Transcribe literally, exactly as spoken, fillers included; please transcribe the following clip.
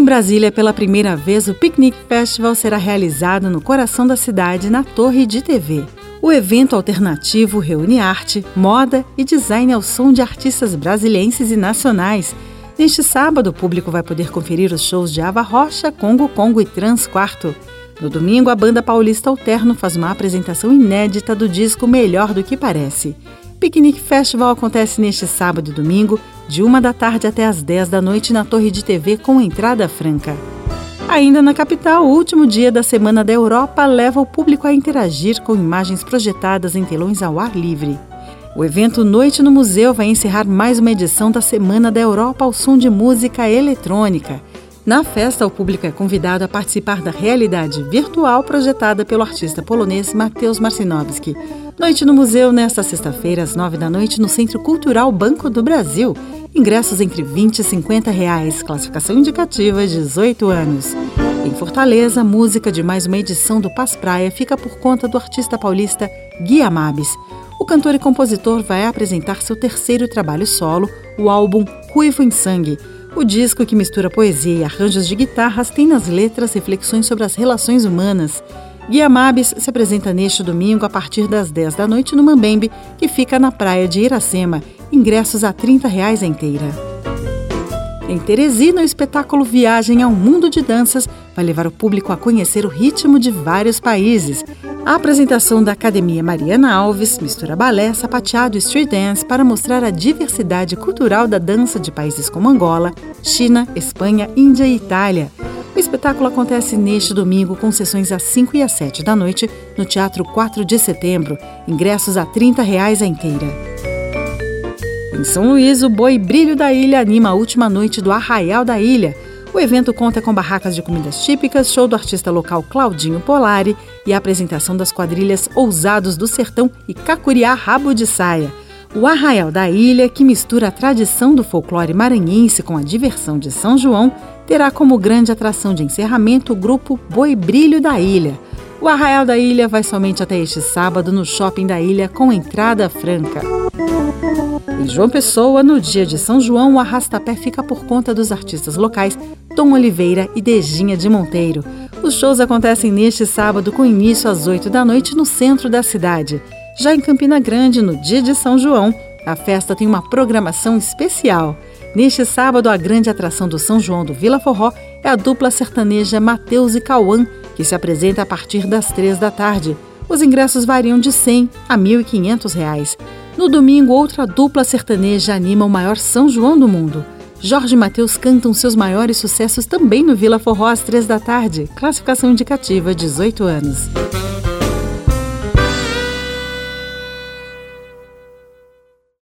Brasília, pela primeira vez, o Picnic Festival será realizado no coração da cidade, na Torre de T V. O evento alternativo reúne arte, moda e design ao som de artistas brasilienses e nacionais. Neste sábado, o público vai poder conferir os shows de Ava Rocha, Congo Congo e Trans Quarto. No domingo, a banda paulista Alterno faz uma apresentação inédita do disco Melhor do que Parece. Picnic Festival acontece neste sábado e domingo, de uma da tarde até às dez da noite na Torre de T V com entrada franca. Ainda na capital, o último dia da Semana da Europa leva o público a interagir com imagens projetadas em telões ao ar livre. O evento Noite no Museu vai encerrar mais uma edição da Semana da Europa ao som de música eletrônica. Na festa, o público é convidado a participar da realidade virtual projetada pelo artista polonês Mateusz Marcinowski. Noite no Museu, nesta sexta-feira, às nove da noite, no Centro Cultural Banco do Brasil. Ingressos entre vinte e cinquenta reais, classificação indicativa dezoito anos. Em Fortaleza, a música de mais uma edição do Paz Praia fica por conta do artista paulista Gui Amabis. O cantor e compositor vai apresentar seu terceiro trabalho solo, o álbum Ruivo em Sangue. O disco, que mistura poesia e arranjos de guitarras, tem nas letras reflexões sobre as relações humanas. Gui Amabis se apresenta neste domingo a partir das dez da noite no Mambembe, que fica na praia de Iracema. Ingressos a trinta reais a inteira. Em Teresina, o espetáculo Viagem ao Mundo de Danças vai levar o público a conhecer o ritmo de vários países. A apresentação da Academia Mariana Alves mistura balé, sapateado e street dance para mostrar a diversidade cultural da dança de países como Angola, China, Espanha, Índia e Itália. O espetáculo acontece neste domingo com sessões às cinco e às sete da noite no Teatro quatro de Setembro. Ingressos a trinta reais a inteira. Em São Luís, o Boi Brilho da Ilha anima a última noite do Arraial da Ilha. O evento conta com barracas de comidas típicas, show do artista local Claudinho Polari e a apresentação das quadrilhas Ousados do Sertão e Cacuriá Rabo de Saia. O Arraial da Ilha, que mistura a tradição do folclore maranhense com a diversão de São João, terá como grande atração de encerramento o grupo Boi Brilho da Ilha. O Arraial da Ilha vai somente até este sábado no Shopping da Ilha com entrada franca. Em João Pessoa, no dia de São João, o arrastapé fica por conta dos artistas locais Tom Oliveira e Dejinha de Monteiro. Os shows acontecem neste sábado com início às oito da noite no centro da cidade. Já em Campina Grande, no dia de São João, a festa tem uma programação especial. Neste sábado, a grande atração do São João do Vila Forró é a dupla sertaneja Mateus e Cauã, que se apresenta a partir das três da tarde. Os ingressos variam de cem a mil e quinhentos reais. No domingo, outra dupla sertaneja anima o maior São João do mundo. Jorge e Mateus cantam seus maiores sucessos também no Vila Forró às três da tarde. Classificação indicativa dezoito anos.